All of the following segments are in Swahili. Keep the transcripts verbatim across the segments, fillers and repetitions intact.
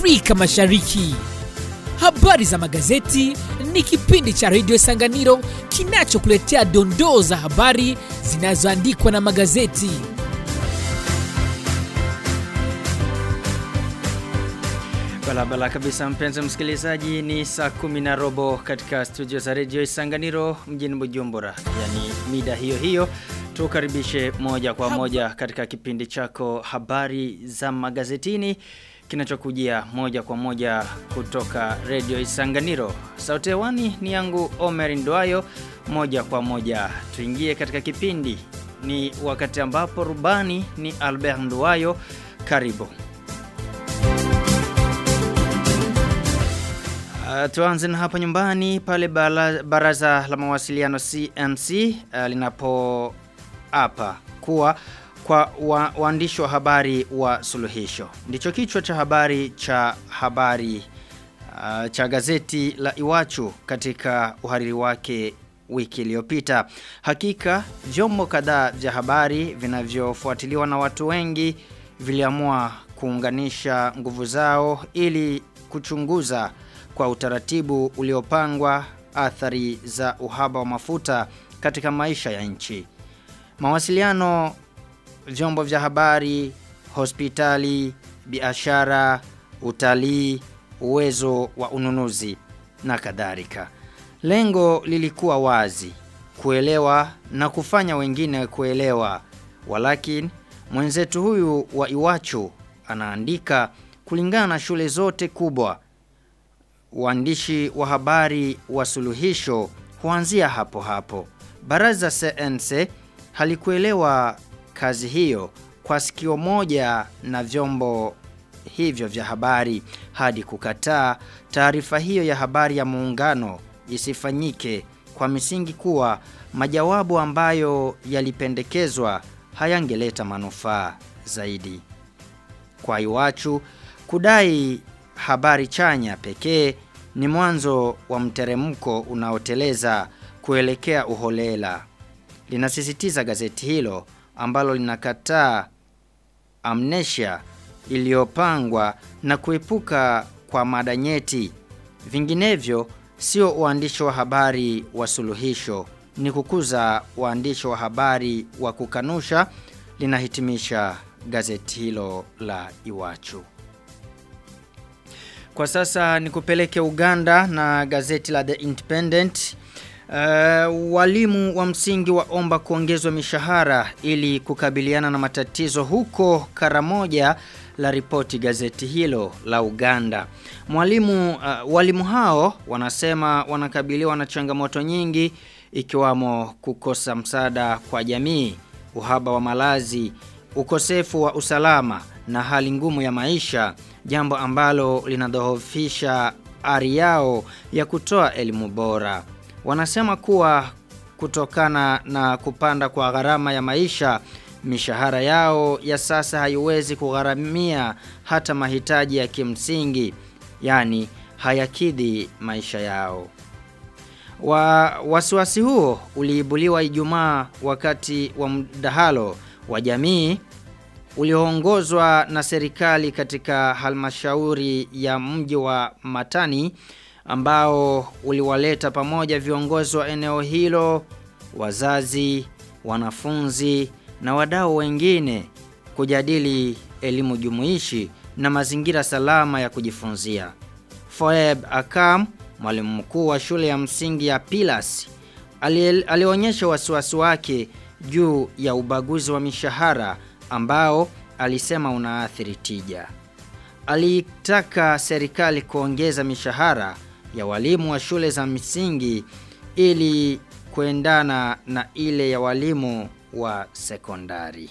Afrika Mashariki. Habari za magazeti ni kipindi cha Radio Isanganiro kinachokuletea dondoo za habari zinazoandikwa na magazeti. Balabala kabisa mpenzi msikilizaji, ni saa kumi na robo katika studio za Radio Isanganiro mjini Bujumbura. Yani mida hiyo hiyo tukaribishe moja kwa moja katika kipindi chako habari za magazetini kinachokujia moja kwa moja kutoka Radio Isanganiro. Sauti hewani ni yangu Omer Ndwayo. Moja kwa moja tuingie katika kipindi. Ni wakati ambapo rubani ni Albert Ndwayo. Karibu. Uh, tuanze na hapa nyumbani pale baraza la mawasiliano C N C uh, linapo hapa kuwa kwa wa, waandishi wa habari wa suluhisho. Ndicho kichwa cha habari cha habari uh, cha gazeti la Iwachu katika uhariri wake wiki iliyopita. Hakika vyombo kadhaa vya habari vinavyofuatiliwa na watu wengi viliamua kuunganisha nguvu zao ili kuchunguza kwa utaratibu uliopangwa athari za uhaba wa mafuta katika maisha ya nchi. Mawasiliano, vyombo vya habari, hospitali, biashara, utalii, uwezo wa ununuzi na kadhalika. Lengo lilikuwa wazi, kuelewa na kufanya wengine kuelewa. Walakini mwenzetu huyu wa Iwachu anaandika kulingana na shule zote kubwa, waandishi wa habari wa suluhisho huanzia hapo hapo. Baraza C N C halikuelewa kazi hiyo kwa sikio moja na vyombo hivyo vya habari hadi kukataa taarifa hiyo ya habari ya muungano isifanyike kwa misingi kuwa majawabu ambayo yalipendekezwa hayangeleta manufaa zaidi. Kwa Iwachu, kudai habari chanya pekee ni mwanzo wa mteremko unaoteleza kuelekea uholela. Linasisitiza gazeti hilo ambalo linakataa amnesia iliyopangwa na kuepuka kwa mada nyeti. Vinginevyo sio uandishi wa habari wa suluhisho, ni kukuza uandishi wa habari wa kukanusha, linahitimisha gazeti hilo la Iwachu. Kwa sasa nikupeleke Uganda na gazeti la The Independent. Uh, walimu wa msingi waomba kuongezwa mishahara ili kukabiliana na matatizo huko Karamoja, la ripoti gazeti hilo la Uganda. Mwalimu uh, walimu hao wanasema wanakabiliwa na changamoto nyingi ikiwamo kukosa msaada kwa jamii, uhaba wa malazi, ukosefu wa usalama na hali ngumu ya maisha, jambo ambalo linadhoofisha ari yao ya kutoa elimu bora. Wanasema kuwa kutokana na kupanda kwa gharama ya maisha, mishahara yao ya sasa haiwezi kugharamia hata mahitaji ya kimsingi, yani hayakidhi maisha yao. Wa wasiwasi huo uliibuliwa Ijumaa wakati wa mdahalo wa jamii ulioongozwa na serikali katika halmashauri ya mji wa Matani, ambao uliwaleta pamoja viongozi wa eneo hilo, wazazi, wanafunzi na wadau wengine kujadili elimu jumuishi na mazingira salama ya kujifunzia. Foeb Akam, mwalimu mkuu wa shule ya msingi ya Pilas, alionyesha wasiwasi wake juu ya ubaguzi wa mishahara ambao alisema unaathiri tija. Alitaka serikali kuongeza mishahara ya walimu wa shule za msingi ili kuendana na ile ya walimu wa sekondari.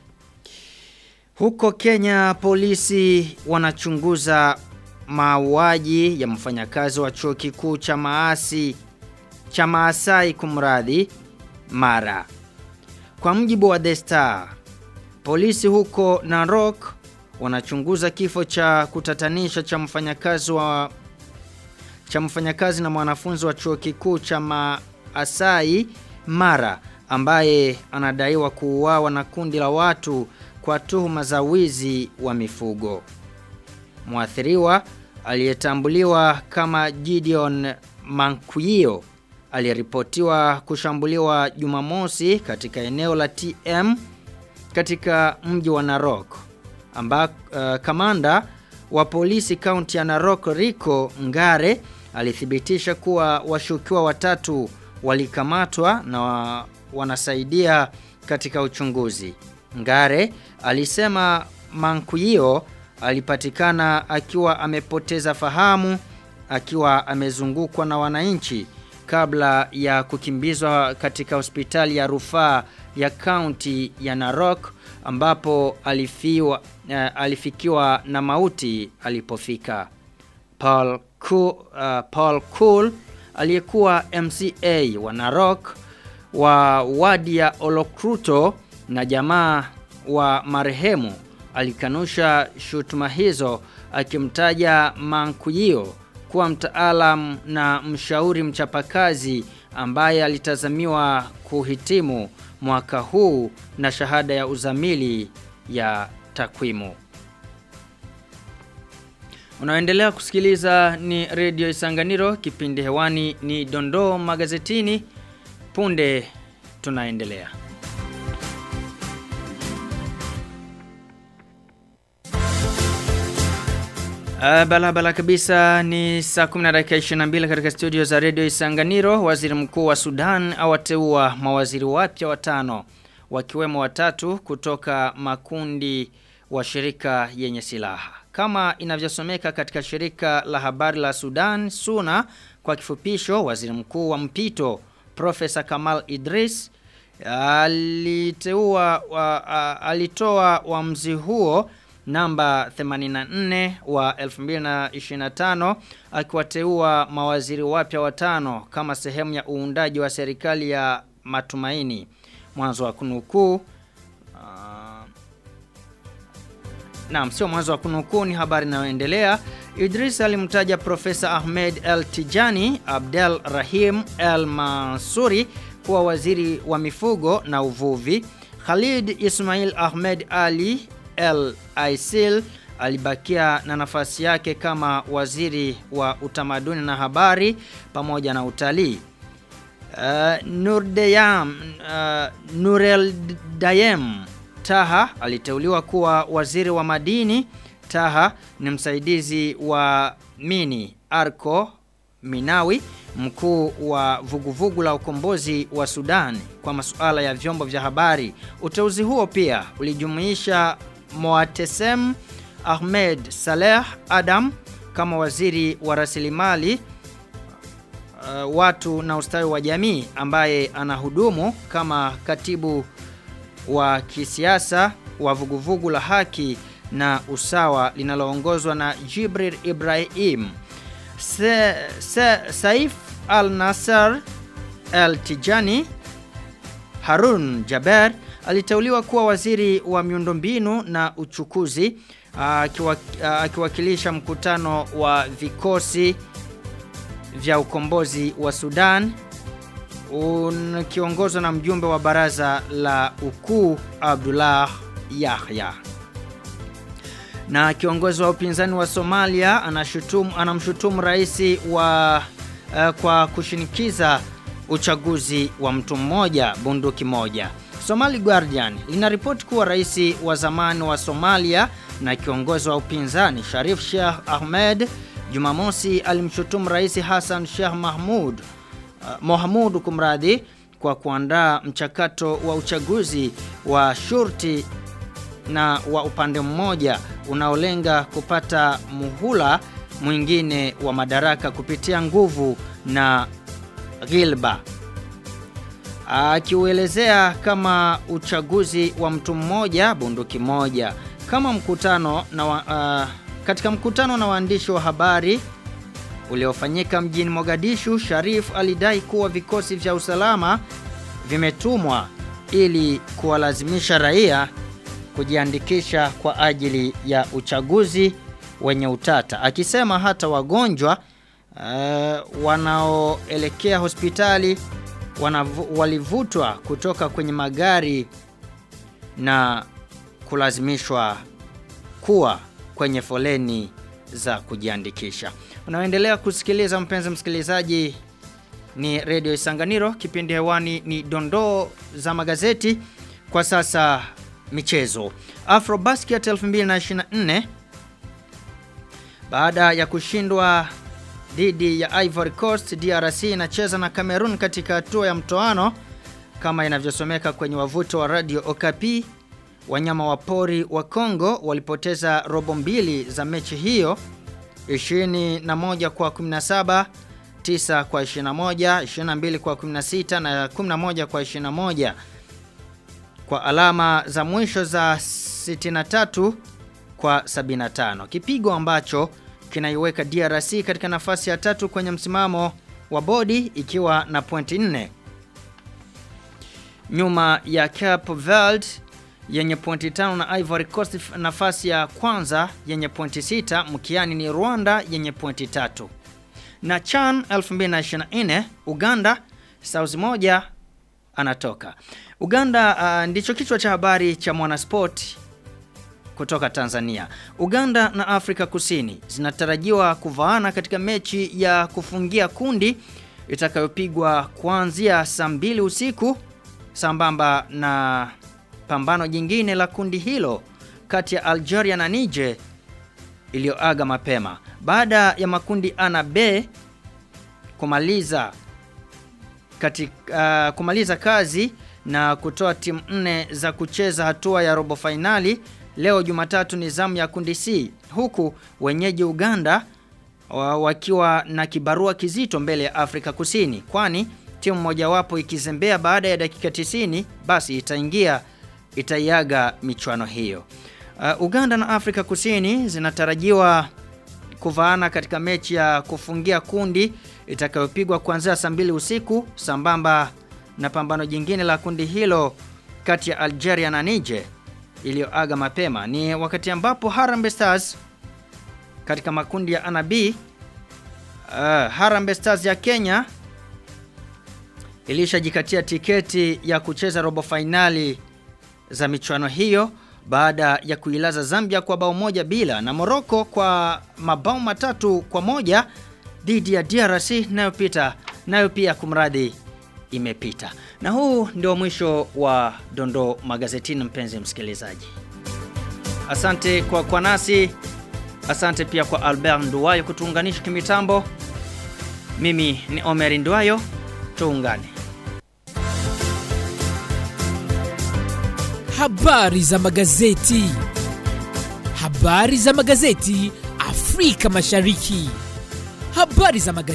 Huko Kenya, polisi wanachunguza mauaji ya mfanyakazi wa chuo kikuu cha Maasi cha Maasai kumradhi Mara. Kwa mujibu wa The Star, polisi huko Narok wanachunguza kifo cha kutatanisha cha mfanyakazi wa cha mfanyakazi na mwanafunzi wa chuo kikuu cha Maasai Mara ambaye anadaiwa kuuawa na kundi la watu kwa tuhuma za wizi wa mifugo. Mwathiriwa aliyetambuliwa kama Gideon Mankuio aliripotiwa kushambuliwa Jumamosi katika eneo la T M katika mji wa Narok, ambako uh, kamanda wa polisi kaunti ya Narok Rico Ngare alithibitisha kuwa washukiwa watatu walikamatwa na wa, wanasaidia katika uchunguzi. Ngare alisema Mankuio alipatikana akiwa amepoteza fahamu, akiwa amezungukwa na wananchi kabla ya kukimbizwa katika hospitali ya rufaa ya kaunti ya Narok, ambapo alifiwa, uh, alifikiwa na mauti alipofika. Paul Cool, uh, Paul Cool aliyekuwa M C A wa Narok wa wadi ya Olokruto na jamaa wa marehemu alikanusha shutuma hizo, akimtaja Mankuio kuwa mtaalam na mshauri mchapakazi ambaye alitazamiwa kuhitimu mwaka huu na shahada ya uzamili ya takwimu. Unaendelea kusikiliza ni Radio Isanganiro, kipindi hewani ni Dondoo Magazetini. Punde tunaendelea. Uh, bala bala kabisa, ni saa kumi na dakika ishirini na mbili katika studio za Radio Isanganiro. Waziri mkuu wa Sudan awateua mawaziri wapya watano, wakiwemo watatu kutoka makundi wa shirika yenye silaha. Kama inavyosomeka katika shirika la habari la Sudan Suna kwa kifupisho, waziri mkuu wa mpito Profesa Kamal Idris aliteua wa, alitoa uamuzi huo namba themanini na nne wa elfu mbili na ishirini na tano, akiwateua mawaziri wapya watano kama sehemu ya uundaji wa serikali ya matumaini. Mwanzo wa kunukuu. Uh, naam, sio mwanzo wa kunukuu, ni habari inayoendelea. Idris alimtaja Profesa Ahmed El Tijani Abdel Rahim El Mansuri kuwa waziri wa mifugo na uvuvi. Khalid Ismail Ahmed Ali El Aisil alibakia na nafasi yake kama waziri wa utamaduni na habari pamoja na utalii. Uh, Nurdeyam uh, Nurel Dayem Taha aliteuliwa kuwa waziri wa madini. Taha ni msaidizi wa Mini Arko Minawi, mkuu wa vuguvugu la ukombozi wa Sudan kwa masuala ya vyombo vya habari. Uteuzi huo pia ulijumuisha Moatesem Ahmed Saleh Adam kama waziri wa rasilimali uh, watu na ustawi wa jamii, ambaye anahudumu kama katibu wa kisiasa wa vuguvugu la haki na usawa linaloongozwa na Jibril Ibrahim. Se, se, Saif Al-Nasser El-Tijani Harun Jaber aliteuliwa kuwa waziri wa miundombinu na uchukuzi, akiwakilisha mkutano wa vikosi vya ukombozi wa Sudan ukiongozwa na mjumbe wa baraza la ukuu Abdullah Yahya. Na kiongozi wa upinzani wa Somalia anashutumu anamshutumu rais wa uh, kwa kushinikiza uchaguzi wa mtu mmoja bunduki moja. Somali Guardian linaripoti kuwa rais wa zamani wa Somalia na kiongozi wa upinzani Sharif Sheikh Ahmed Jumamosi alimshutumu rais Hassan Sheikh Mahmud uh, Mohamud kumradhi kwa kuandaa mchakato wa uchaguzi wa shurti na wa upande mmoja unaolenga kupata muhula mwingine wa madaraka kupitia nguvu na ghilba. Akiuelezea kama uchaguzi wa mtu mmoja bunduki moja. Kama mkutano na wa, uh, katika mkutano na waandishi wa habari uliofanyika mjini Mogadishu, Sharif alidai kuwa vikosi vya usalama vimetumwa ili kuwalazimisha raia kujiandikisha kwa ajili ya uchaguzi wenye utata, akisema hata wagonjwa uh, wanaoelekea hospitali wanavu, walivutwa kutoka kwenye magari na kulazimishwa kuwa kwenye foleni za kujiandikisha. Unaendelea kusikiliza mpenzi msikilizaji, ni Radio Isanganiro, kipindi hewani ni dondoo za magazeti. Kwa sasa michezo. Afrobasket elfu mbili na ishirini na nne, baada ya kushindwa dhidi ya Ivory Coast, D R C inacheza na Cameroon katika hatua ya mtoano kama inavyosomeka kwenye wavuto wa Radio Okapi. Wanyama wa pori wa Kongo walipoteza robo mbili za mechi hiyo, ishirini na moja kwa kumi na saba, tisa kwa ishirini na moja, ishirini na mbili kwa kumi na sita na kumi na moja kwa ishirini na moja, kwa alama za mwisho za sitini na tatu kwa sabini na tano. Kipigo ambacho kinaiweka D R C katika nafasi ya tatu kwenye msimamo wa bodi ikiwa na pointi nne. Nyuma ya Cape Verde yenye pointi tano na Ivory Coast nafasi ya kwanza yenye pointi sita, mkiani ni Rwanda yenye pointi tatu. Na CHAN elfu mbili na ishirini na nne, Uganda sauzi moja anatoka. Uganda uh, ndicho kichwa cha habari cha Mwanasport kutoka Tanzania. Uganda na Afrika Kusini zinatarajiwa kuvaana katika mechi ya kufungia kundi itakayopigwa kuanzia saa mbili usiku, sambamba na pambano jingine la kundi hilo kati ya Algeria na Niger iliyoaga mapema. Baada ya makundi A na B kumaliza katika uh, kumaliza kazi na kutoa timu nne za kucheza hatua ya robo finali, leo Jumatatu ni zamu ya kundi C, huku wenyeji Uganda wakiwa na kibarua kizito mbele ya Afrika Kusini, kwani timu mojawapo ikizembea baada ya dakika tisini basi itaingia itaiaga michuano hiyo. Uh, Uganda na Afrika Kusini zinatarajiwa kuvaana katika mechi ya kufungia kundi itakayopigwa kuanzia saa mbili usiku, sambamba na pambano jingine la kundi hilo kati ya Algeria na Niger iliyoaga mapema. Ni wakati ambapo Harambee Stars katika makundi ya A na B, uh, Harambee Stars ya Kenya ilishajikatia tiketi ya kucheza robo finali za michuano hiyo baada ya kuilaza Zambia kwa bao moja bila, na Morocco kwa mabao matatu kwa moja dhidi ya D R C nayo pita nayo pia kumradhi imepita. Na huu ndio mwisho wa dondoo magazetini, mpenzi msikilizaji. Asante kwa kwa nasi, asante pia kwa Albert Nduwayo kutuunganisha kimitambo. Mimi ni Omer Nduwayo, tuungane. Habari za magazeti. Habari za magazeti Afrika Mashariki. Habari za magazeti.